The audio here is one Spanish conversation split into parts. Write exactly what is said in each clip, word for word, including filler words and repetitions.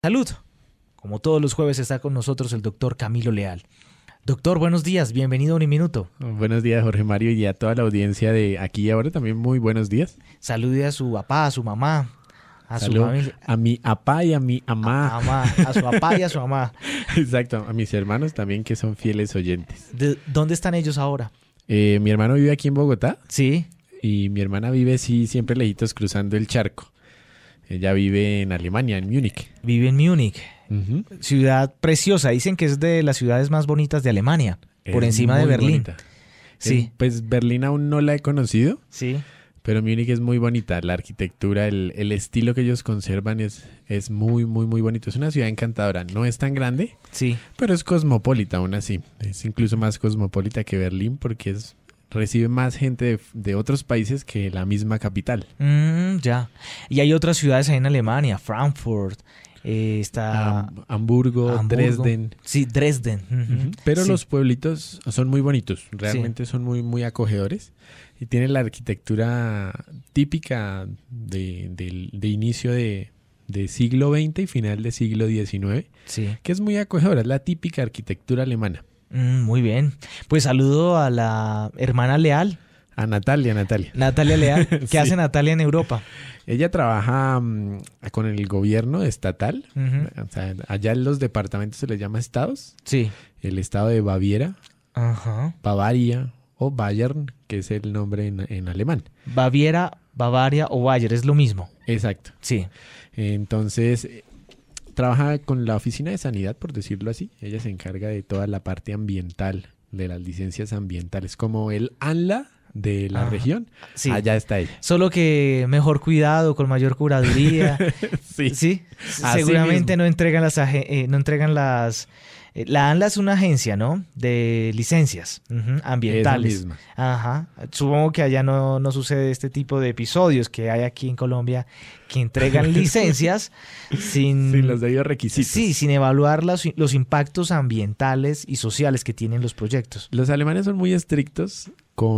Salud. Como todos los jueves está con nosotros el doctor Camilo Leal. Doctor, buenos días, bienvenido a Un Minuto. Buenos días, Jorge Mario, y a toda la audiencia de aquí y ahora también muy buenos días. Salude a su papá, a su mamá, a Salud su familia. A mi papá y a mi mamá. A, mamá, a su papá y a su mamá. Exacto, a mis hermanos también que son fieles oyentes. ¿De dónde están ellos ahora? Eh, mi hermano vive aquí en Bogotá. Sí. Y mi hermana vive, sí, siempre lejitos cruzando el charco. Ella vive en Alemania, en Múnich. Vive en Múnich. Uh-huh. Ciudad preciosa. Dicen que es de las ciudades más bonitas de Alemania. Por Es encima de muy Berlín. bonita. Sí. Es, pues Berlín aún no la he conocido. Sí. Pero Múnich es muy bonita. La arquitectura, el, el estilo que ellos conservan es, es muy, muy, muy bonito. Es una ciudad encantadora. No es tan grande, Sí. pero es cosmopolita aún así. Es incluso más cosmopolita que Berlín porque es... recibe más gente de, de otros países que la misma capital. Mm, ya. Y hay otras ciudades ahí en Alemania, Frankfurt, eh, está Am- Hamburgo, Hamburgo. Dresden. Sí, Dresden. Ujú. Ujú. Pero Sí. los pueblitos son muy bonitos, realmente son muy, muy acogedores y tienen la arquitectura típica de, del- de inicio de, de siglo veinte y final de siglo diecinueve, Sí. que es muy acogedora, es la típica arquitectura alemana. Mm, muy bien. Pues saludo a la hermana Leal, A Natalia, Natalia. Natalia Leal. ¿Qué Sí. hace Natalia en Europa? Ella trabaja mm, con el gobierno estatal, Ujú. o sea, allá en los departamentos se les llama estados, Sí. el estado de Baviera, Ajá. Bavaria o Bayern, que es el nombre en, en alemán. Baviera, Bavaria o Bayer, es lo mismo. Exacto. Sí. Entonces, eh, trabaja con la oficina de sanidad, por decirlo así. Ella se encarga de toda la parte ambiental, de las licencias ambientales, como el ANLA de la Ajá. región. Sí. Allá está ella. Solo que mejor cuidado, con mayor curaduría. Sí. Sí. Así Seguramente mismo. no entregan las agen- eh, no entregan las eh, la ANLA es una agencia, ¿no? De licencias ujú, ambientales. Esa misma. Ajá. Supongo que allá no, no sucede este tipo de episodios que hay aquí en Colombia que entregan licencias sin, Sin los debidos requisitos. sí, sin evaluar los, los impactos ambientales y sociales que tienen los proyectos. Los alemanes son muy estrictos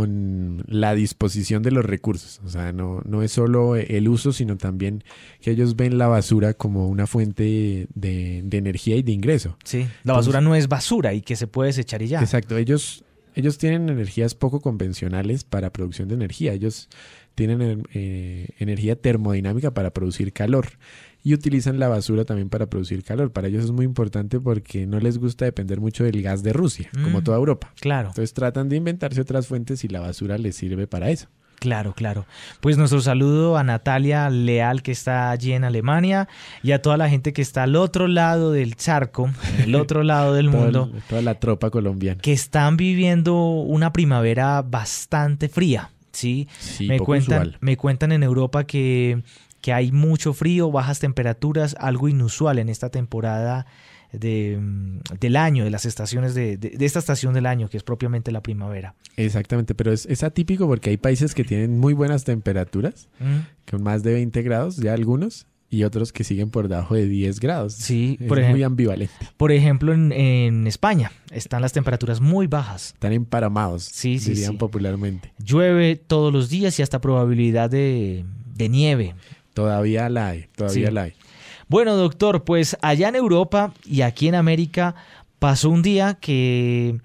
con la disposición de los recursos. O sea, no, no es solo el uso, sino también que ellos ven la basura como una fuente de, de energía y de ingreso. Sí. La Entonces- basura no es basura y que se puede desechar y ya. Exacto. Ellos, ellos tienen energías poco convencionales para producción de energía. Ellos tienen eh, energía termodinámica para producir calor. Y utilizan la basura también para producir calor. Para ellos es muy importante porque no les gusta depender mucho del gas de Rusia, Mm. como toda Europa. Claro. Entonces tratan de inventarse otras fuentes y la basura les sirve para eso. Claro, claro. Pues nuestro saludo a Natalia Leal, que está allí en Alemania, y a toda la gente que está al otro lado del charco, en el otro lado del Todo mundo, el- toda la tropa colombiana. que están viviendo una primavera bastante fría, ¿sí? Sí, me, poco cuentan, usual. me cuentan en Europa que, que hay mucho frío, bajas temperaturas, algo inusual en esta temporada de, mm, del año, de las estaciones de, de, de esta estación del año, que es propiamente la primavera. Exactamente, pero es, es atípico porque hay países que tienen muy buenas temperaturas, ¿Mm? con más de veinte grados, ya algunos, y otros que siguen por debajo de diez grados. Sí, Es por muy ejemplo. ambivalente. Por ejemplo, en, en España están las temperaturas muy bajas. Están emparamados, Sí, sí, dirían sí. popularmente. Llueve todos los días y hasta probabilidad de, de nieve. Todavía la hay, todavía Sí. la hay. Bueno, doctor, pues allá en Europa y aquí en América pasó un día que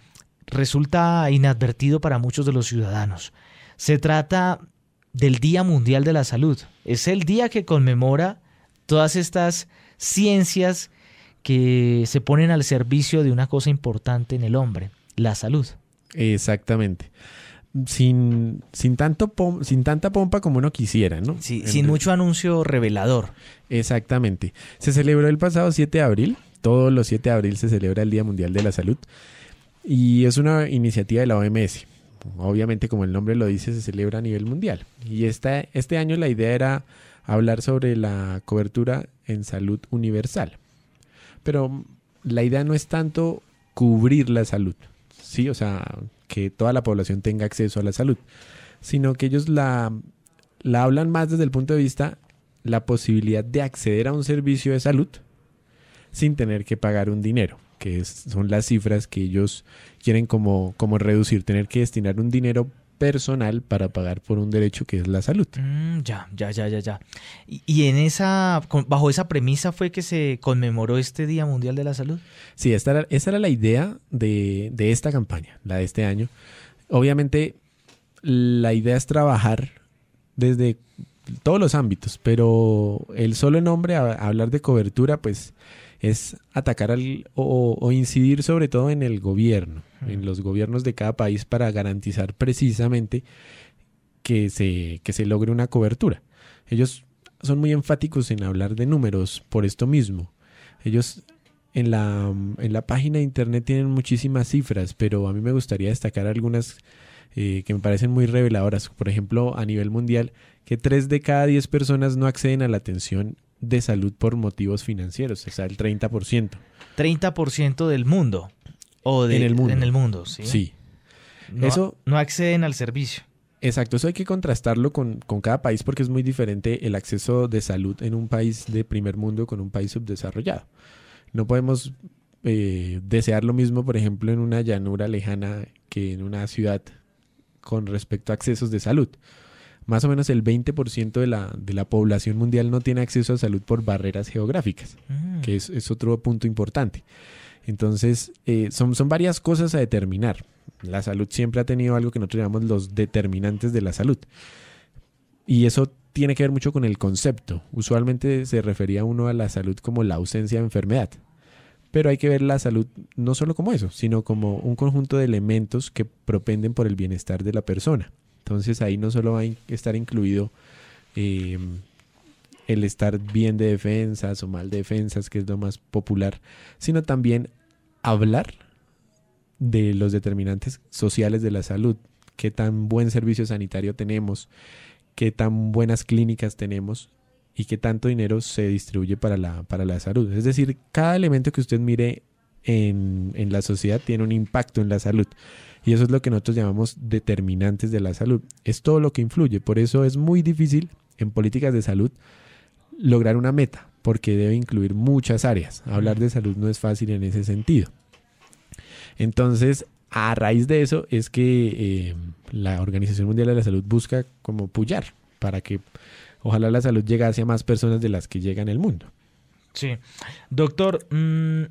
resulta inadvertido para muchos de los ciudadanos. Se trata del Día Mundial de la Salud. Es el día que conmemora todas estas ciencias que se ponen al servicio de una cosa importante en el hombre, la salud. Exactamente. Sin, sin, tanto pom- sin tanta pompa como uno quisiera, ¿no? Sí, En sin re- mucho anuncio revelador. Exactamente. Se celebró el pasado siete de abril. Todos los siete de abril se celebra el Día Mundial de la Salud. Y es una iniciativa de la O M S. Obviamente, como el nombre lo dice, se celebra a nivel mundial. Y esta, este año la idea era hablar sobre la cobertura en salud universal. Pero la idea no es tanto cubrir la salud, ¿sí? O sea, que toda la población tenga acceso a la salud, sino que ellos la, la hablan más desde el punto de vista la posibilidad de acceder a un servicio de salud sin tener que pagar un dinero, que es- son las cifras que ellos quieren como, como reducir, tener que destinar un dinero personal para pagar por un derecho que es la salud. Mm, ya, ya, ya, ya, ya. Y, y en esa, con- bajo esa premisa fue que se conmemoró este Día Mundial de la Salud. Sí, esta era, esa era la idea de, de esta campaña, la de este año. Obviamente, la idea es trabajar desde todos los ámbitos, pero el solo nombre, a, a hablar de cobertura, pues es atacar al, o, o incidir sobre todo en el gobierno, Mm. en los gobiernos de cada país para garantizar precisamente que se, que se logre una cobertura. Ellos son muy enfáticos en hablar de números por esto mismo. Ellos en la, en la página de internet tienen muchísimas cifras, pero a mí me gustaría destacar algunas eh, que me parecen muy reveladoras. Por ejemplo, a nivel mundial, que tres de cada diez personas no acceden a la atención de salud por motivos financieros, o sea, el treinta por ciento. treinta por ciento del mundo. O de, En el mundo. En el mundo, sí. Sí. No, Eso- no acceden al servicio. Exacto, eso hay que contrastarlo con, con cada país porque es muy diferente el acceso de salud en un país de primer mundo con un país subdesarrollado. No podemos eh, desear lo mismo, por ejemplo, en una llanura lejana que en una ciudad con respecto a accesos de salud. Más o menos el veinte por ciento de la, de la población mundial no tiene acceso a salud por barreras geográficas, Mm. que es, es otro punto importante. Entonces, eh, son, son varias cosas a determinar. La salud siempre ha tenido algo que nosotros llamamos los determinantes de la salud. Y eso tiene que ver mucho con el concepto. Usualmente se refería uno a la salud como la ausencia de enfermedad. Pero hay que ver la salud no solo como eso, sino como un conjunto de elementos que propenden por el bienestar de la persona. Entonces ahí no solo va a in- estar incluido eh, el estar bien de defensas o mal de defensas, que es lo más popular, sino también hablar de los determinantes sociales de la salud, qué tan buen servicio sanitario tenemos, qué tan buenas clínicas tenemos y qué tanto dinero se distribuye para la, para la salud. Es decir, cada elemento que usted mire en, en la sociedad tiene un impacto en la salud. Y eso es lo que nosotros llamamos determinantes de la salud. Es todo lo que influye. Por eso es muy difícil en políticas de salud lograr una meta, porque debe incluir muchas áreas. Hablar de salud no es fácil en ese sentido. Entonces, a raíz de eso es que eh, la Organización Mundial de la Salud busca como pullar para que ojalá la salud llegase a más personas de las que llega en el mundo. Sí. Doctor, mm,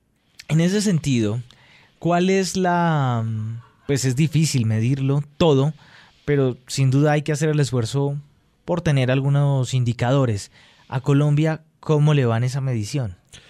en ese sentido, ¿cuál es la...? mm, Pues es difícil medirlo todo, pero sin duda hay que hacer el esfuerzo por tener algunos indicadores. A Colombia, ¿cómo le va en esa medición?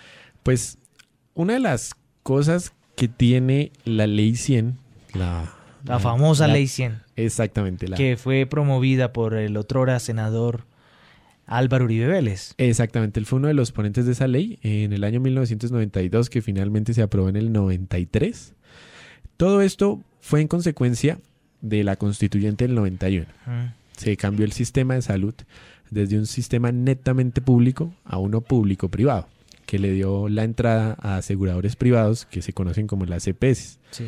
Pues una de las cosas que tiene la Ley cien, la, La famosa la- Ley cien, Exactamente, la, que fue promovida por el otrora senador Álvaro Uribe Vélez. exactamente, él fue uno de los ponentes de esa ley en el año mil novecientos noventa y dos, que finalmente se aprobó en el noventa y tres. Todo esto fue en consecuencia de la constituyente del noventa y uno. Mm. Se cambió el sistema de salud desde un sistema netamente público a uno público-privado, que le dio la entrada a aseguradores privados que se conocen como las E P S. Sí.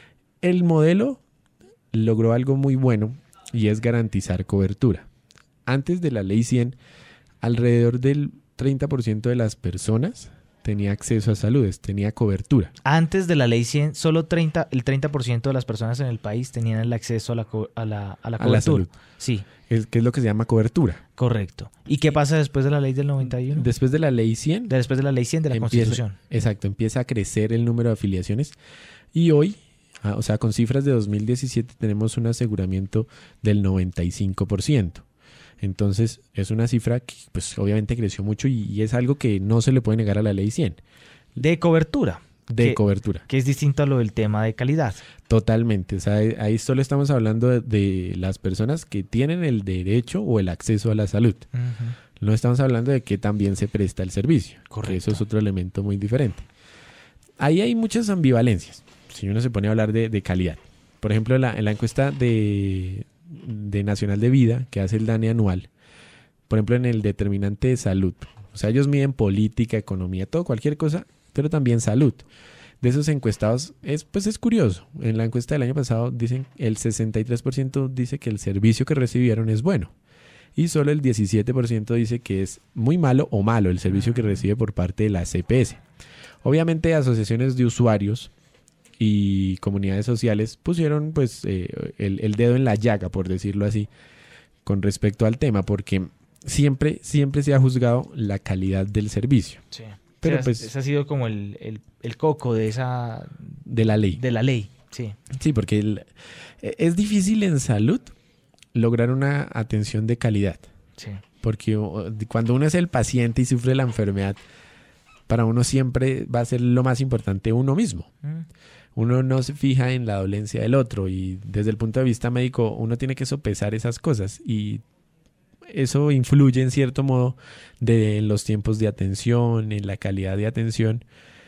El modelo logró algo muy bueno y es garantizar cobertura. Antes de la Ley cien, alrededor del treinta por ciento de las personas tenía acceso a saludes, tenía cobertura. Antes de la Ley cien, solo treinta, el treinta por ciento de las personas en el país tenían el acceso a la, co- a la, a la A la cobertura. salud. Sí, Es, que es lo que se llama cobertura. correcto. ¿Y qué pasa después de la Ley del noventa y uno? Después de la Ley cien, Después de la Ley cien de la empieza- Constitución. exacto, empieza a crecer el número de afiliaciones y hoy, ah, o sea, con cifras de dos mil diecisiete tenemos un aseguramiento del noventa y cinco por ciento. Entonces es una cifra que pues obviamente creció mucho y, y es algo que no se le puede negar a la Ley cien De cobertura, de Que- cobertura. que es distinto a lo del tema de calidad. Totalmente, o sea, ahí- ahí solo estamos hablando de, de las personas que tienen el derecho o el acceso a la salud. No estamos hablando de que también se presta el servicio. Correcto. Que eso es otro elemento muy diferente. Ahí hay muchas ambivalencias, si uno se pone a hablar de, de calidad. Por ejemplo, la, en la encuesta de, de Nacional de Vida, que hace el DANE anual, por ejemplo, en el determinante de salud. O sea, ellos miden política, economía, todo, cualquier cosa, pero también salud. De esos encuestados, es, pues es curioso. En la encuesta del año pasado, dicen el sesenta y tres por ciento dice que el servicio que recibieron es bueno. Y solo el diecisiete por ciento dice que es muy malo o malo el servicio que recibe por parte de la C P S. Obviamente, asociaciones de usuarios y comunidades sociales pusieron pues eh, el, el dedo en la llaga, por decirlo así, con respecto al tema, porque siempre, siempre se ha juzgado la calidad del servicio. Sí. Pero o sea, pues ese ha sido como el, el, el coco de esa... de la ley. De la ley, sí. Sí, porque el, es difícil en salud lograr una atención de calidad. Sí. Porque cuando uno es el paciente y sufre la enfermedad, para uno siempre va a ser lo más importante uno mismo. Mm. Uno no se fija en la dolencia del otro y desde el punto de vista médico uno tiene que sopesar esas cosas y eso influye en cierto modo de los tiempos de atención, en la calidad de atención,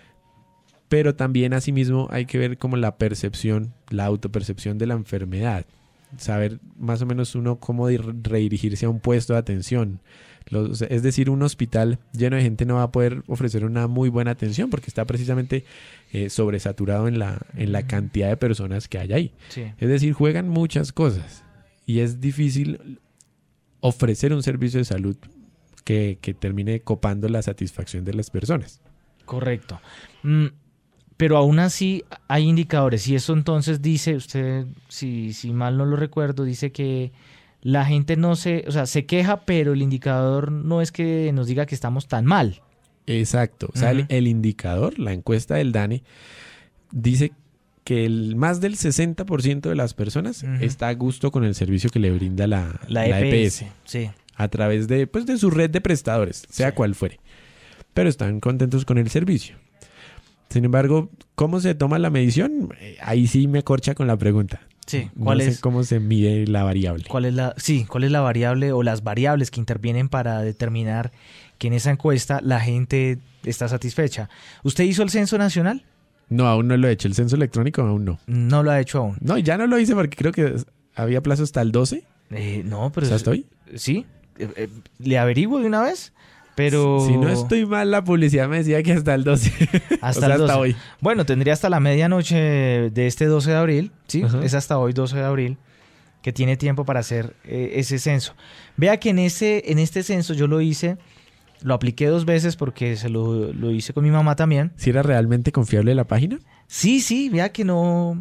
pero también asimismo hay que ver como la percepción, la autopercepción de la enfermedad, saber más o menos uno cómo redirigirse a un puesto de atención. Los, es decir, un hospital lleno de gente no va a poder ofrecer una muy buena atención porque está precisamente eh, sobresaturado en la, en la cantidad de personas que hay ahí. Sí. Es decir, juegan muchas cosas y es difícil ofrecer un servicio de salud que, que termine copando la satisfacción de las personas. Correcto. Mm, pero aún así hay indicadores y eso entonces dice, usted, si, si mal no lo recuerdo, dice que la gente no se, o sea, se queja, pero el indicador no es que nos diga que estamos tan mal. Exacto. O sea, uh-huh. el, el indicador, la encuesta del DANE, dice que el, más del sesenta por ciento de las personas uh-huh. está a gusto con el servicio que le brinda la, la, la E P E S. P S. Sí. A través de, pues, de su red de prestadores, sea sí. cual fuere. Pero están contentos con el servicio. Sin embargo, ¿cómo se toma la medición? Ahí sí me corcha con la pregunta. Sí, ¿cuál no es? sé cómo se mide la variable. ¿Cuál es la, sí, cuál es la variable o las variables que intervienen para determinar que en esa encuesta la gente está satisfecha? ¿Usted hizo el censo nacional? No, aún no lo he hecho. ¿El censo electrónico aún no? No lo ha hecho aún. No, ya no lo hice porque creo que había plazo hasta el doce. Eh, no, pero... ¿O sea, estoy? Sí. Eh, eh, ¿Le averiguo de una vez? Pero... Si no estoy mal, la publicidad me decía que hasta el doce. Hasta, o sea, el doce. Hasta hoy. Bueno, tendría hasta la medianoche de este doce de abril, ¿sí? Uh-huh. Es hasta hoy doce de abril que tiene tiempo para hacer eh, ese censo. Vea que en, ese, en este censo yo lo hice, lo apliqué dos veces porque se lo, lo hice con mi mamá también. ¿Si era realmente confiable la página? Sí, sí, vea que no...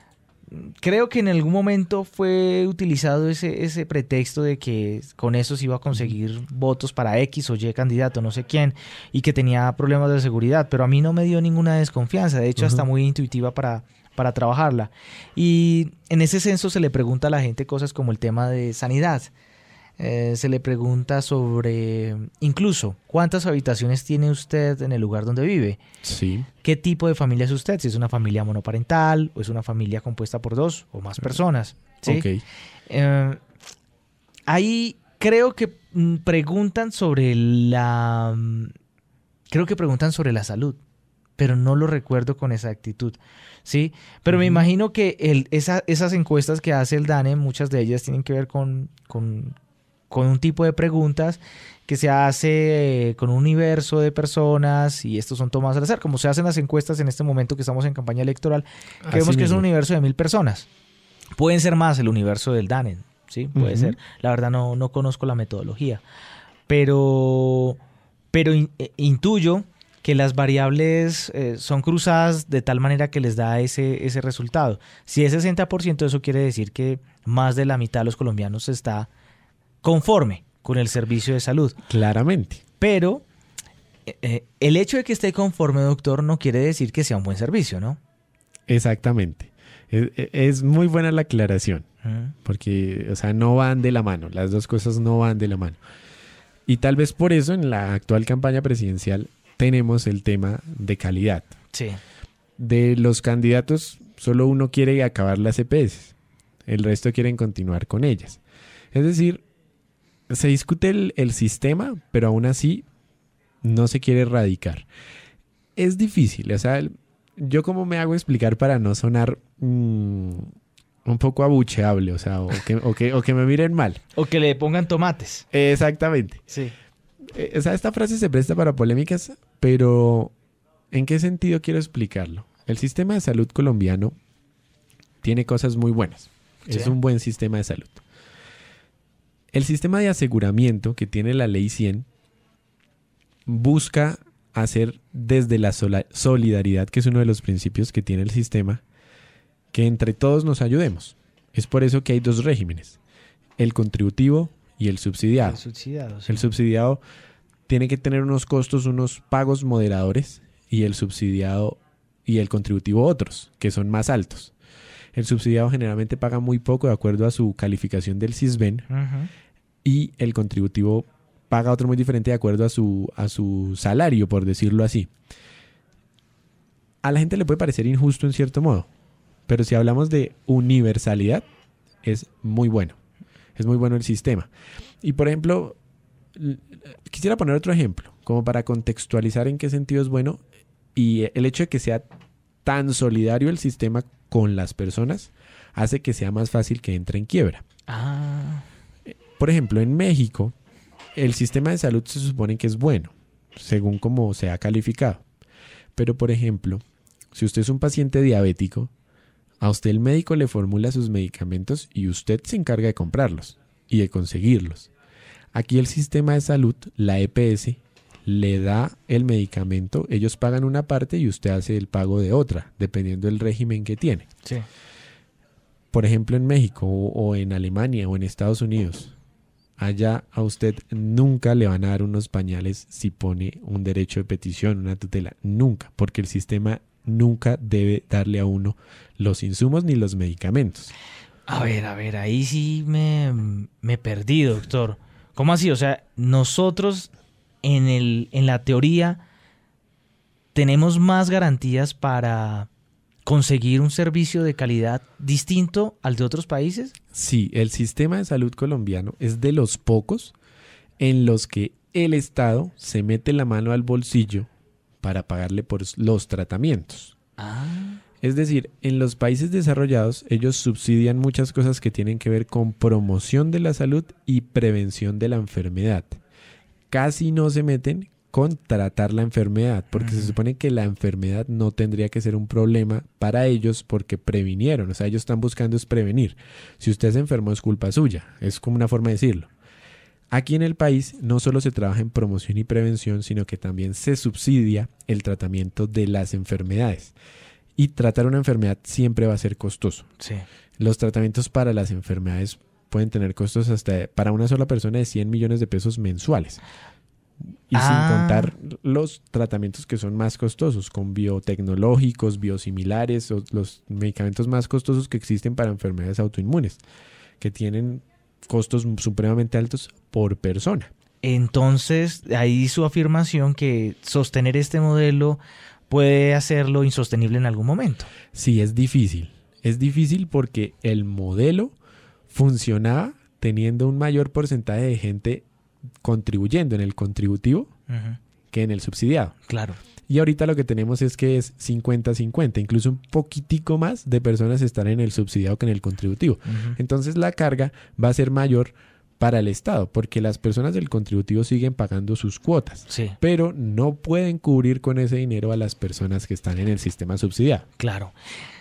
Creo que en algún momento fue utilizado ese, ese pretexto de que con eso se iba a conseguir votos para X o Y candidato, no sé quién, y que tenía problemas de seguridad, pero a mí no me dio ninguna desconfianza, de hecho uh-huh. hasta muy intuitiva para, para trabajarla. Y en ese censo se le pregunta a la gente cosas como el tema de sanidad, eh, se le pregunta sobre incluso cuántas habitaciones tiene usted en el lugar donde vive. Sí. ¿Qué tipo de familia es usted? Si es una familia monoparental o es una familia compuesta por dos o más personas. ¿Sí? Okay. Eh, ahí creo que preguntan sobre la... Creo que preguntan sobre la salud, pero no lo recuerdo con exactitud. ¿Sí? Pero uh-huh. me imagino que el, esa, esas encuestas que hace el DANE, muchas de ellas tienen que ver con... con con un tipo de preguntas que se hace con un universo de personas y estos son tomados al azar, como se hacen las encuestas en este momento que estamos en campaña electoral, que vemos que es un universo de mil personas. Pueden ser más el universo del DANE, ¿sí? Puede uh-huh. ser. La verdad no, no conozco la metodología, pero, pero in, eh, intuyo que las variables eh, son cruzadas de tal manera que les da ese, ese resultado. Si es sesenta por ciento, eso quiere decir que más de la mitad de los colombianos está conforme con el servicio de salud. Claramente. Pero eh, el hecho de que esté conforme, doctor, no quiere decir que sea un buen servicio, ¿no? Exactamente. Es, es muy buena la aclaración, uh-huh. porque, o sea, no van de la mano. Las dos cosas no van de la mano. Y tal vez por eso en la actual campaña presidencial tenemos el tema de calidad. Sí. De los candidatos, solo uno quiere acabar las E P S. El resto quieren continuar con ellas. Es decir, se discute el, el sistema, pero aún así no se quiere erradicar. Es difícil, o sea, yo cómo me hago explicar para no sonar mmm, un poco abucheable, o sea, o que, o, que, o que me miren mal. O que le pongan tomates. Exactamente. Sí. Eh, o sea, esta frase se presta para polémicas, pero ¿en qué sentido quiero explicarlo? El sistema de salud colombiano tiene cosas muy buenas. Sí. Es un buen sistema de salud. El sistema de aseguramiento que tiene la Ley cien busca hacer desde la sola- solidaridad, que es uno de los principios que tiene el sistema, que entre todos nos ayudemos. Es por eso que hay dos regímenes, el contributivo y el subsidiado. El subsidiado, sí. El subsidiado tiene que tener unos costos, unos pagos moderadores, y el subsidiado y el contributivo otros, que son más altos. El subsidiado generalmente paga muy poco de acuerdo a su calificación del Sisbén, Ujú. y el contributivo paga otro muy diferente de acuerdo a su, a su salario, por decirlo así. A la gente le puede parecer injusto en cierto modo, pero si hablamos de universalidad, es muy bueno. Es muy bueno el sistema. Y por ejemplo, l- quisiera poner otro ejemplo, como para contextualizar en qué sentido es bueno, y el hecho de que sea tan solidario el sistema con las personas hace que sea más fácil que entre en quiebra. Ah, Por ejemplo, en México, el sistema de salud se supone que es bueno, según como se ha calificado. Pero, por ejemplo, si usted es un paciente diabético, a usted el médico le formula sus medicamentos y usted se encarga de comprarlos y de conseguirlos. Aquí el sistema de salud, la E P S, le da el medicamento, ellos pagan una parte y usted hace el pago de otra, dependiendo del régimen que tiene. sí. Por ejemplo, en México o, o en Alemania o en Estados Unidos, allá a usted nunca le van a dar unos pañales si pone un derecho de petición, una tutela. Nunca, porque el sistema nunca debe darle a uno los insumos ni los medicamentos. A ver, a ver, ahí sí me, me perdí, doctor. ¿Cómo así? O sea, nosotros en el, en la teoría tenemos más garantías para conseguir un servicio de calidad distinto al de otros países. Sí, el sistema de salud colombiano es de los pocos en los que el Estado se mete la mano al bolsillo para pagarle por los tratamientos. Ah, Es decir, en los países desarrollados ellos subsidian muchas cosas que tienen que ver con promoción de la salud y prevención de la enfermedad. Casi no se meten con tratar la enfermedad, porque se supone que la enfermedad no tendría que ser un problema para ellos porque previnieron, o sea, ellos están buscando es prevenir. Si usted se enfermó es culpa suya, es como una forma de decirlo. Aquí en el país no solo se trabaja en promoción y prevención, sino que también se subsidia el tratamiento de las enfermedades. Y tratar una enfermedad siempre va a ser costoso. sí. Los tratamientos para las enfermedades pueden tener costos hasta para una sola persona de cien millones de pesos mensuales. Y Ah. sin contar los tratamientos que son más costosos, con biotecnológicos, biosimilares, o los medicamentos más costosos que existen para enfermedades autoinmunes, que tienen costos supremamente altos por persona. Entonces, ahí su afirmación que sostener este modelo puede hacerlo insostenible en algún momento. Sí, es difícil. Es difícil porque el modelo funcionaba teniendo un mayor porcentaje de gente contribuyendo en el contributivo Ujú, que en el subsidiado. claro. Y ahorita lo que tenemos es que es cincuenta cincuenta, incluso un poquitico más de personas están en el subsidiado que en el contributivo. Ujú. Entonces la carga va a ser mayor para el Estado, porque las personas del contributivo siguen pagando sus cuotas, Sí, pero no pueden cubrir con ese dinero a las personas que están en el sistema subsidiado. claro.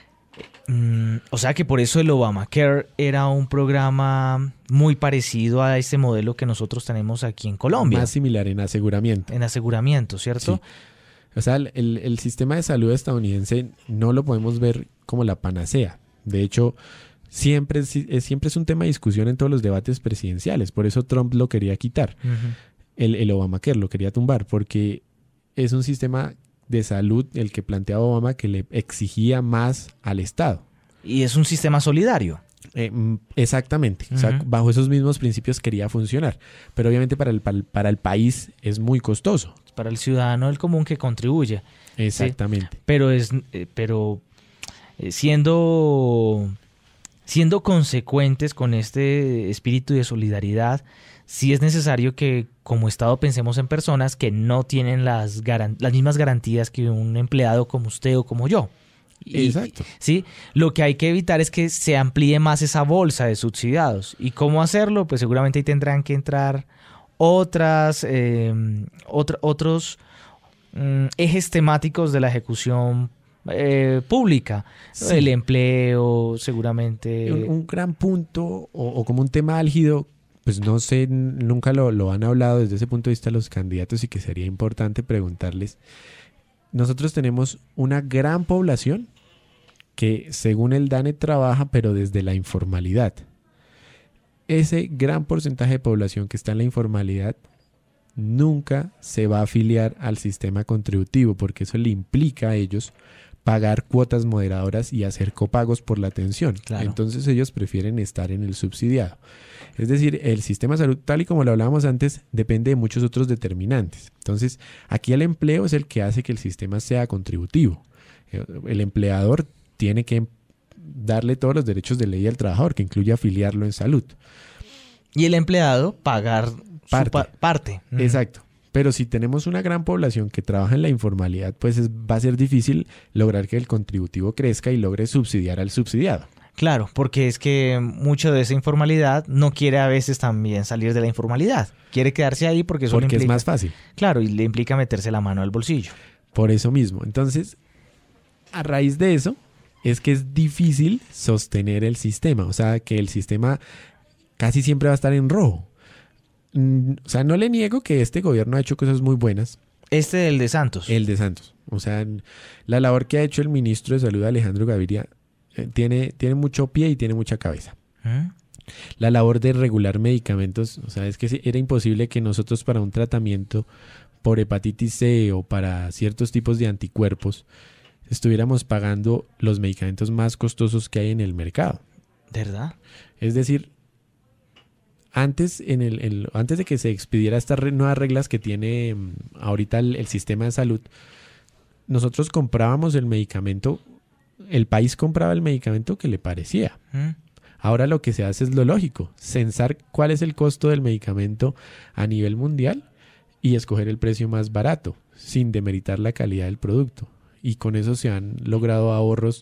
Mm, o sea que por eso el Obamacare era un programa muy parecido a este modelo que nosotros tenemos aquí en Colombia, Más similar en aseguramiento. en aseguramiento, ¿cierto? Sí. O sea, el, el sistema de salud estadounidense no lo podemos ver como la panacea. De hecho, siempre es, es- siempre es un tema de discusión en todos los debates presidenciales. Por eso Trump lo quería quitar. Ujú. El, el Obamacare lo quería tumbar porque es un sistema de salud el que planteaba Obama que le exigía más al Estado. Y es un sistema solidario. Eh, mm, exactamente. O sea, Ujú. bajo esos mismos principios quería funcionar. Pero obviamente para el, para el, para el país es muy costoso. Para el ciudadano del común que contribuye. Exactamente. Pero es, eh, pero eh, siendo, siendo consecuentes con este espíritu de solidaridad, sí es necesario que como Estado pensemos en personas que no tienen las, garan- las mismas garantías que un empleado como usted o como yo. Y- Exacto. ¿sí? Lo que hay que evitar es que se amplíe más esa bolsa de subsidiados. ¿Y cómo hacerlo? Pues seguramente ahí tendrán que entrar otras, eh, otro- otros mm, ejes temáticos de la ejecución eh, pública. Sí. El empleo, seguramente. Un, un gran punto o, o como un tema álgido pues no sé, nunca lo, lo han hablado desde ese punto de vista los candidatos y que sería importante preguntarles. Nosotros tenemos una gran población que según el DANE trabaja, pero desde la informalidad. Ese gran porcentaje de población que está en la informalidad nunca se va a afiliar al sistema contributivo porque eso le implica a ellos pagar cuotas moderadoras y hacer copagos por la atención. Claro. Entonces ellos prefieren estar en el subsidiado. Es decir, el sistema de salud, tal y como lo hablábamos antes, depende de muchos otros determinantes. Entonces, aquí el empleo es el que hace que el sistema sea contributivo. El empleador tiene que darle todos los derechos de ley al trabajador, que incluye afiliarlo en salud. Y el empleado pagar parte. Su pa- parte. Exacto. Pero si tenemos una gran población que trabaja en la informalidad, pues es, va a ser difícil lograr que el contributivo crezca y logre subsidiar al subsidiado. Claro, porque es que mucho de esa informalidad no quiere a veces también salir de la informalidad. Quiere quedarse ahí porque eso Porque le implica, es más fácil. Claro, y le implica meterse la mano al bolsillo. Por eso mismo. Entonces, a raíz de eso, es que es difícil sostener el sistema. O sea, que el sistema casi siempre va a estar en rojo. O sea, no le niego que este gobierno ha hecho cosas muy buenas. Este del de Santos. El de Santos. O sea, la labor que ha hecho el ministro de Salud, Alejandro Gaviria, eh, tiene, tiene mucho pie y tiene mucha cabeza. ¿Mm? La labor de regular medicamentos, o sea, es que era imposible que nosotros para un tratamiento por hepatitis C o para ciertos tipos de anticuerpos estuviéramos pagando los medicamentos más costosos que hay en el mercado. ¿Verdad? Es decir, Antes, en el, el, antes de que se expidiera estas re, nuevas reglas que tiene um, ahorita el, el sistema de salud, nosotros comprábamos el medicamento, el país compraba el medicamento que le parecía. ¿Mm? Ahora lo que se hace es lo lógico, censar cuál es el costo del medicamento a nivel mundial y escoger el precio más barato, sin demeritar la calidad del producto. Y con eso se han logrado ahorros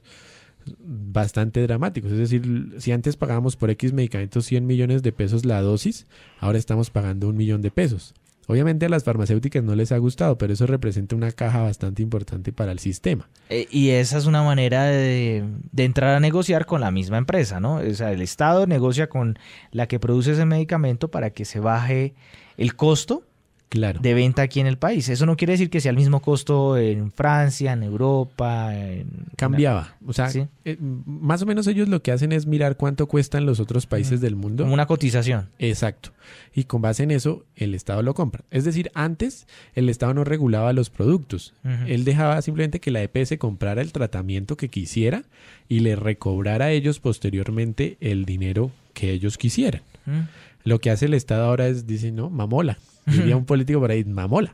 bastante dramáticos. Es decir, si antes pagábamos por X medicamentos cien millones de pesos la dosis, ahora estamos pagando un millón de pesos. Obviamente a las farmacéuticas no les ha gustado, pero eso representa una caja bastante importante para el sistema. Eh, y esa es una manera de, de entrar a negociar con la misma empresa, ¿no? O sea, el Estado negocia con la que produce ese medicamento para que se baje el costo claro. de venta aquí en el país. Eso no quiere decir que sea el mismo costo en Francia, en Europa. En Cambiaba. O sea, ¿sí? eh, más o menos ellos lo que hacen es mirar cuánto cuestan los otros países mm. del mundo. Como una cotización. Exacto. Y con base en eso, el Estado lo compra. Es decir, antes el Estado no regulaba los productos. Uh-huh. Él dejaba simplemente que la E P S comprara el tratamiento que quisiera y le recobrara a ellos posteriormente el dinero que ellos quisieran. Uh-huh. Lo que hace el Estado ahora es, dice, no, mamola. Diría un político por ahí, mamola.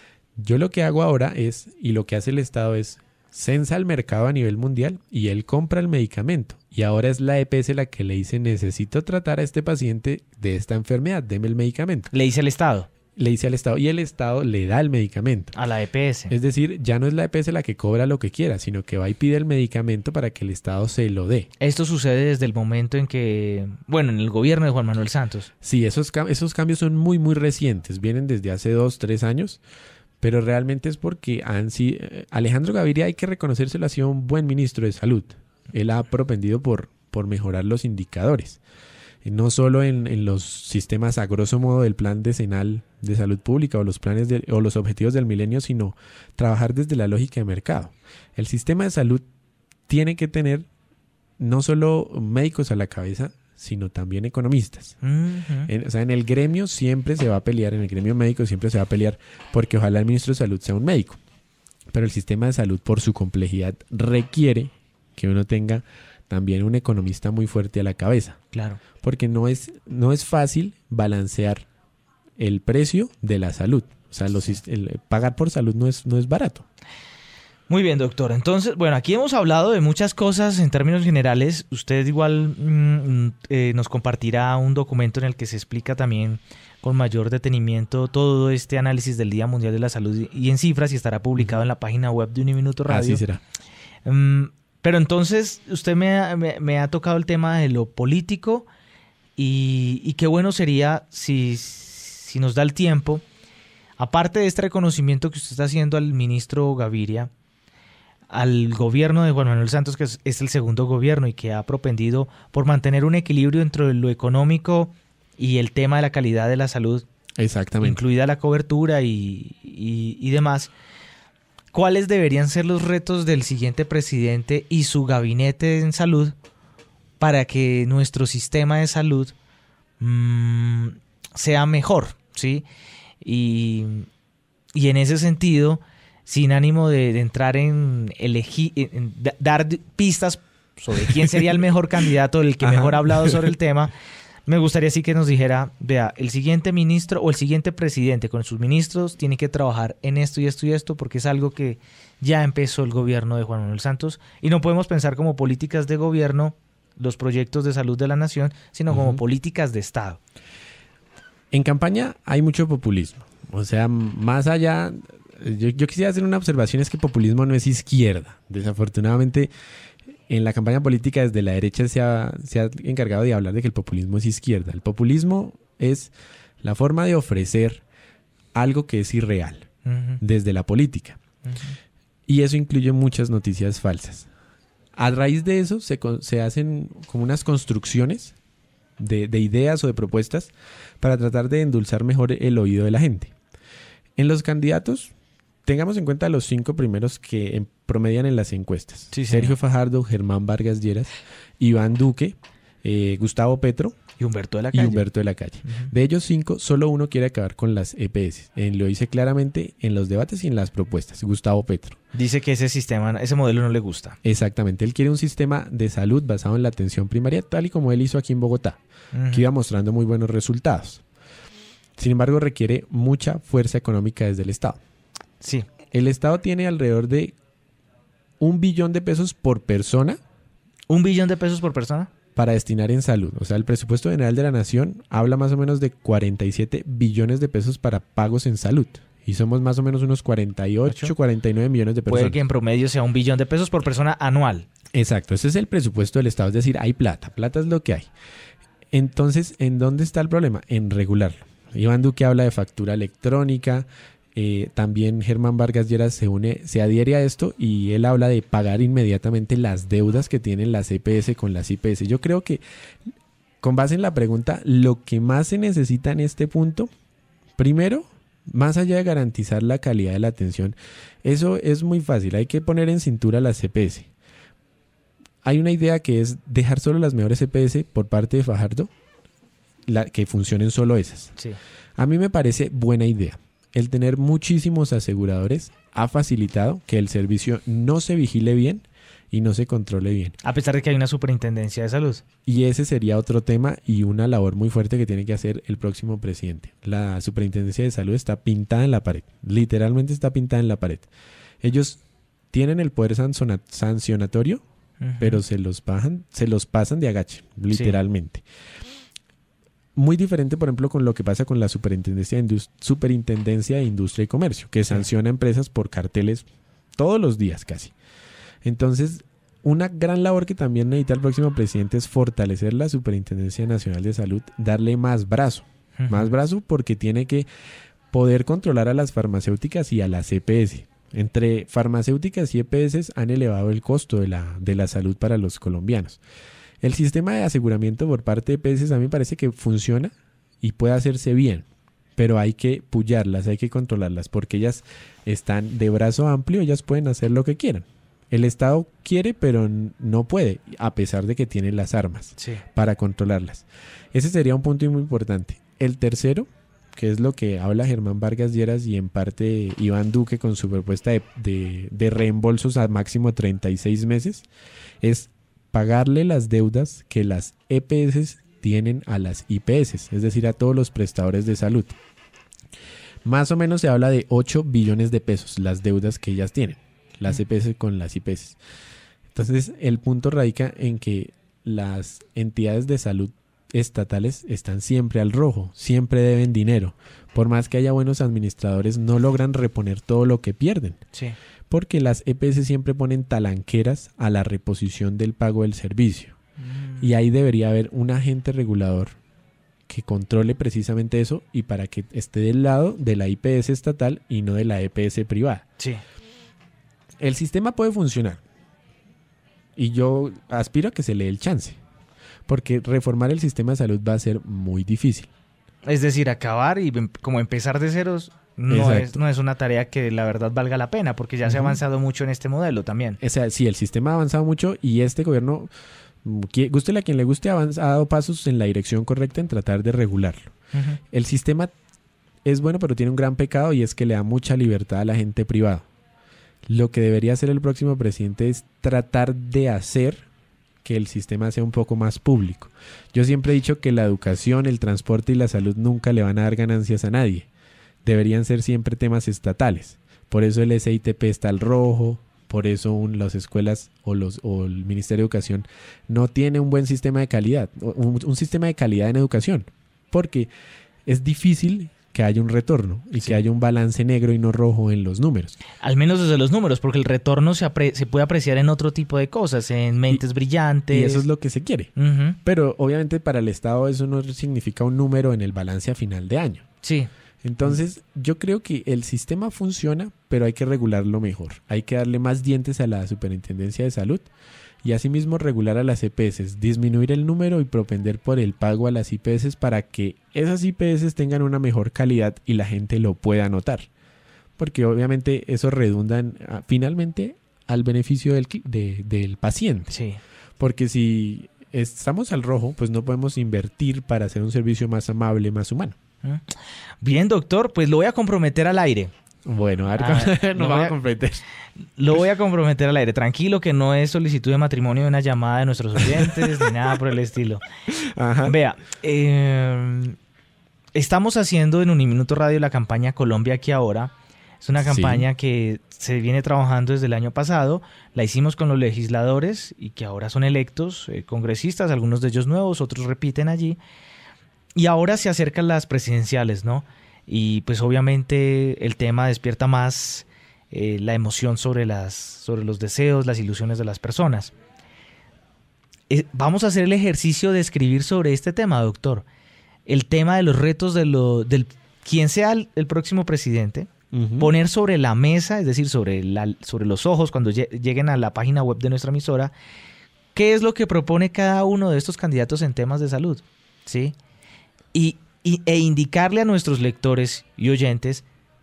Yo lo que hago ahora es, y lo que hace el Estado es, censa el mercado a nivel mundial y él compra el medicamento. Y ahora es la E P S la que le dice, necesito tratar a este paciente de esta enfermedad, deme el medicamento. Le dice al Estado. Le dice al Estado y el Estado le da el medicamento. A la E P S. Es decir, ya no es la E P S la que cobra lo que quiera, sino que va y pide el medicamento para que el Estado se lo dé. Esto sucede desde el momento en que, bueno, en el gobierno de Juan Manuel Santos. Sí, esos, esos cambios son muy, muy recientes. Vienen desde hace dos, tres años, pero realmente es porque han sido... Alejandro Gaviria, hay que reconocérselo, ha sido un buen ministro de salud. Él ha propendido por, por mejorar los indicadores. No solo en, en los sistemas a grosso modo del plan decenal de salud pública o los planes de, o los objetivos del milenio, sino trabajar desde la lógica de mercado. El sistema de salud tiene que tener no solo médicos a la cabeza, sino también economistas. Uh-huh. En, o sea, en el gremio siempre se va a pelear, en el gremio médico siempre se va a pelear porque ojalá el ministro de salud sea un médico. Pero el sistema de salud, por su complejidad, requiere que uno tenga también un economista muy fuerte a la cabeza. Claro. Porque no es, no es fácil balancear el precio de la salud. O sea, los, el, pagar por salud no es, no es barato. Muy bien, doctor. Entonces, bueno, aquí hemos hablado de muchas cosas en términos generales. Usted igual mmm, eh, nos compartirá un documento en el que se explica también con mayor detenimiento todo este análisis del Día Mundial de la Salud y en cifras y estará publicado en la página web de Uniminuto Radio. Así será. Um, Pero entonces usted me ha, me, me ha tocado el tema de lo político y, y qué bueno sería si, si nos da el tiempo, aparte de este reconocimiento que usted está haciendo al ministro Gaviria, al gobierno de Juan Manuel Santos, que es, es el segundo gobierno y que ha propendido por mantener un equilibrio entre lo económico y el tema de la calidad de la salud, Exactamente. incluida la cobertura y, y, y demás, ¿cuáles deberían ser los retos del siguiente presidente y su gabinete en salud para que nuestro sistema de salud mmm, sea mejor, ¿sí? Y, y en ese sentido, sin ánimo de, de entrar en elegir, en dar pistas sobre quién sería el mejor candidato, el que mejor ha hablado sobre el tema, me gustaría sí que nos dijera, vea, el siguiente ministro o el siguiente presidente con sus ministros tiene que trabajar en esto y esto y esto porque es algo que ya empezó el gobierno de Juan Manuel Santos y no podemos pensar como políticas de gobierno los proyectos de salud de la nación, sino uh-huh. como políticas de Estado. En campaña hay mucho populismo. O sea, más allá, yo, yo quisiera hacer una observación, es que populismo no es izquierda. Desafortunadamente, en la campaña política desde la derecha se ha, se ha encargado de hablar de que el populismo es izquierda. El populismo es la forma de ofrecer algo que es irreal uh-huh. desde la política. Uh-huh. Y eso incluye muchas noticias falsas. A raíz de eso se, se hacen como unas construcciones de, de ideas o de propuestas para tratar de endulzar mejor el oído de la gente. En los candidatos, tengamos en cuenta los cinco primeros que promedian en las encuestas. Sí, Sergio Fajardo, Germán Vargas Lleras, Iván Duque, eh, Gustavo Petro y Humberto de la Calle. Y Humberto de la Calle. Uh-huh. De ellos cinco, solo uno quiere acabar con las E P S. Eh, lo dice claramente en los debates y en las propuestas. Gustavo Petro. Dice que ese sistema, ese modelo no le gusta. Exactamente. Él quiere un sistema de salud basado en la atención primaria, tal y como él hizo aquí en Bogotá, uh-huh. que iba mostrando muy buenos resultados. Sin embargo, requiere mucha fuerza económica desde el Estado. Sí. El Estado tiene alrededor de un billón de pesos por persona. ¿Un billón de pesos por persona? Para destinar en salud. O sea, el presupuesto general de la nación habla más o menos de cuarenta y siete billones de pesos para pagos en salud. Y somos más o menos unos cuarenta y ocho, cuarenta y nueve millones de personas. Puede que en promedio sea un billón de pesos por persona anual. Exacto. Ese es el presupuesto del Estado. Es decir, hay plata. Plata es lo que hay. Entonces, ¿en dónde está el problema? En regularlo. Iván Duque habla de factura electrónica. Eh, también Germán Vargas Lleras se une, se adhiere a esto y él habla de pagar inmediatamente las deudas que tienen las E P S con las I P S. Yo creo que, con base en la pregunta, lo que más se necesita en este punto, primero, más allá de garantizar la calidad de la atención, eso es muy fácil, hay que poner en cintura las E P S. Hay una idea que es dejar solo las mejores E P S por parte de Fajardo, la, que funcionen solo esas. Sí. A mí me parece buena idea. El tener muchísimos aseguradores ha facilitado que el servicio no se vigile bien y no se controle bien. A pesar de que hay una superintendencia de salud. Y ese sería otro tema y una labor muy fuerte que tiene que hacer el próximo presidente. La superintendencia de salud está pintada en la pared. Literalmente está pintada en la pared. Ellos tienen el poder sancionatorio, uh-huh. pero se los, bajan, se los pasan de agache, literalmente. Sí. Muy diferente, por ejemplo, con lo que pasa con la Superintendencia de, Indust- Superintendencia de Industria y Comercio, que sanciona empresas por carteles todos los días casi. Entonces, una gran labor que también necesita el próximo presidente es fortalecer la Superintendencia Nacional de Salud, darle más brazo. Uh-huh. Más brazo porque tiene que poder controlar a las farmacéuticas y a las E P S. Entre farmacéuticas y E P S han elevado el costo de la, de la salud para los colombianos. El sistema de aseguramiento por parte de E P S a mí me parece que funciona y puede hacerse bien, pero hay que pullarlas, hay que controlarlas, porque ellas están de brazo amplio, ellas pueden hacer lo que quieran. El Estado quiere, pero no puede, a pesar de que tiene las armas sí. para controlarlas. Ese sería un punto muy importante. El tercero, que es lo que habla Germán Vargas Lleras y en parte Iván Duque con su propuesta de, de, de reembolsos a máximo treinta y seis meses, es pagarle las deudas que las E P S tienen a las I P S, es decir, a todos los prestadores de salud. Más o menos se habla de ocho billones de pesos, las deudas que ellas tienen, las E P S con las I P S. Entonces, el punto radica en que las entidades de salud estatales están siempre al rojo, siempre deben dinero. Por más que haya buenos administradores, no logran reponer todo lo que pierden. Sí. Porque las E P S siempre ponen talanqueras a la reposición del pago del servicio. Mm. Y ahí debería haber un agente regulador que controle precisamente eso y para que esté del lado de la I P S estatal y no de la E P S privada. Sí. El sistema puede funcionar y yo aspiro a que se le dé el chance. porque reformar el sistema de salud va a ser muy difícil. Es decir, acabar y como empezar de ceros no es, no es una tarea que la verdad valga la pena, porque ya uh-huh. se ha avanzado mucho en este modelo también. O sea, sí, el sistema ha avanzado mucho y este gobierno, gústele a quien le guste, ha dado pasos en la dirección correcta en tratar de regularlo. Uh-huh. El sistema es bueno, pero tiene un gran pecado y es que le da mucha libertad a la gente privada. Lo que debería hacer el próximo presidente es tratar de hacer que el sistema sea un poco más público. Yo siempre he dicho que la educación, el transporte y la salud nunca le van a dar ganancias a nadie. Deberían ser siempre temas estatales. Por eso el S I T P está al rojo, por eso un, las escuelas o, los, o el Ministerio de Educación no tiene un buen sistema de calidad, un, un sistema de calidad en educación, porque es difícil que haya un retorno y sí. que haya un balance negro y no rojo en los números. Al menos desde los números, porque el retorno se, apre- se puede apreciar en otro tipo de cosas, en mentes y, brillantes. Y eso es lo que se quiere. Uh-huh. Pero obviamente para el Estado eso no significa un número en el balance a final de año. Sí. Entonces yo creo que el sistema funciona, pero hay que regularlo mejor. Hay que darle más dientes a la Superintendencia de Salud y asimismo regular a las E P S, disminuir el número y propender por el pago a las I P S para que esas I P S tengan una mejor calidad y la gente lo pueda notar. Porque obviamente eso redunda en, a, finalmente al beneficio del, de, del paciente. Sí. Porque si estamos al rojo, pues no podemos invertir para hacer un servicio más amable, más humano. Bien, doctor, pues lo voy a comprometer al aire. Bueno, a ver, ah, no vamos a comprometer. Lo voy a comprometer al aire. Tranquilo que no es solicitud de matrimonio de una llamada de nuestros oyentes ni nada por el estilo. Ajá. Vea, eh, estamos haciendo en Uniminuto Radio la campaña Colombia Aquí Ahora. Es una campaña sí. que se viene trabajando desde el año pasado. La hicimos con los legisladores y que ahora son electos, eh, congresistas, algunos de ellos nuevos, otros repiten allí. Y ahora se acercan las presidenciales, ¿no? Y pues obviamente el tema despierta más eh, la emoción sobre, las, sobre los deseos, las ilusiones de las personas. Eh, vamos a hacer el ejercicio de escribir sobre este tema, doctor. El tema de los retos de lo, del quien sea el, el próximo presidente, uh-huh. poner sobre la mesa, es decir, sobre, la, sobre los ojos cuando lle- lleguen a la página web de nuestra emisora, qué es lo que propone cada uno de estos candidatos en temas de salud, ¿sí? Y, y, e indicarle a nuestros lectores y oyentes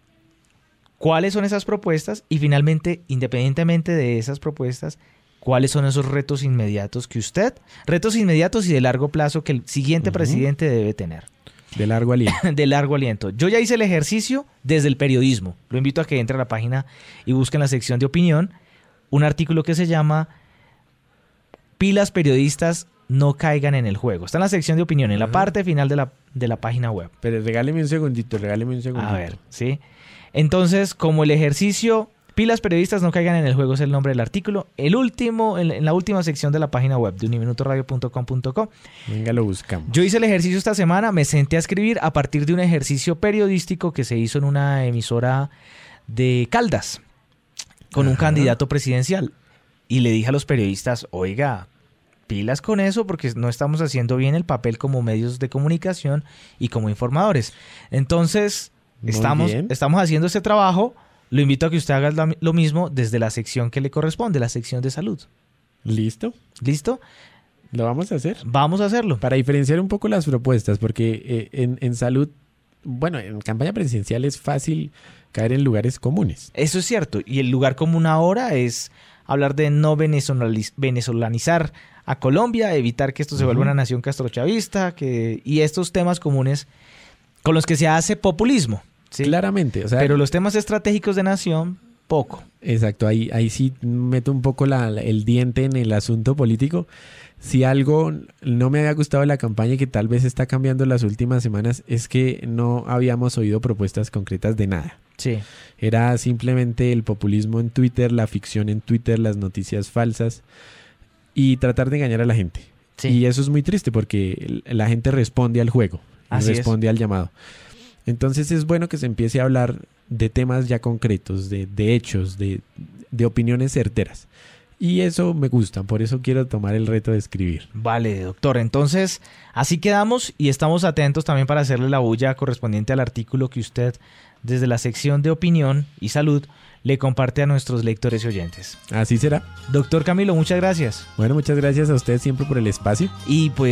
cuáles son esas propuestas y finalmente, independientemente de esas propuestas, cuáles son esos retos inmediatos que usted, retos inmediatos y de largo plazo que el siguiente uh-huh. presidente debe tener. De largo aliento. De largo aliento. Yo ya hice el ejercicio desde el periodismo. Lo invito a que entre a la página y busque en la sección de opinión un artículo que se llama Pilas periodistas no caigan en el juego. Está en la sección de opinión, en la parte final de la, de la página web. Pero regáleme un segundito, regáleme un segundito. A ver, ¿sí? Entonces, como el ejercicio, pilas periodistas no caigan en el juego es el nombre del artículo, el último, en, en la última sección de la página web de uniminuto radio punto com punto co. Venga, lo buscamos. Yo hice el ejercicio esta semana, me senté a escribir a partir de un ejercicio periodístico que se hizo en una emisora de Caldas, con Ajá. un candidato presidencial. Y le dije a los periodistas, oiga, pilas con eso porque no estamos haciendo bien el papel como medios de comunicación y como informadores. Entonces, estamos, estamos haciendo ese trabajo. Lo invito a que usted haga lo mismo desde la sección que le corresponde, la sección de salud. ¿Listo? ¿Listo? ¿Lo vamos a hacer? Vamos a hacerlo. Para diferenciar un poco las propuestas, porque eh, en, en salud, bueno, en campaña presidencial es fácil caer en lugares comunes. Eso es cierto. Y el lugar común ahora es hablar de no venezolaniz- venezolanizar a Colombia, evitar que esto se uh-huh. vuelva una nación castrochavista, que, y estos temas comunes con los que se hace populismo. ¿Sí? Claramente. O sea, pero los temas estratégicos de nación, poco. Exacto, ahí, ahí sí meto un poco la, el diente en el asunto político. Si algo no me había gustado de la campaña y que tal vez está cambiando las últimas semanas es que no habíamos oído propuestas concretas de nada. Sí. Era simplemente el populismo en Twitter, la ficción en Twitter, las noticias falsas y tratar de engañar a la gente. Sí. Y eso es muy triste porque la gente responde al juego, Así responde es. al llamado. Entonces es bueno que se empiece a hablar de temas ya concretos, de, de hechos, de, de opiniones certeras. Y eso me gusta, por eso quiero tomar el reto de escribir. Vale, doctor. Entonces, así quedamos y estamos atentos también para hacerle la bulla correspondiente al artículo que usted, desde la sección de opinión y salud, le comparte a nuestros lectores y oyentes. Así será. Doctor Camilo, muchas gracias. Bueno, muchas gracias a usted siempre por el espacio. Y pues...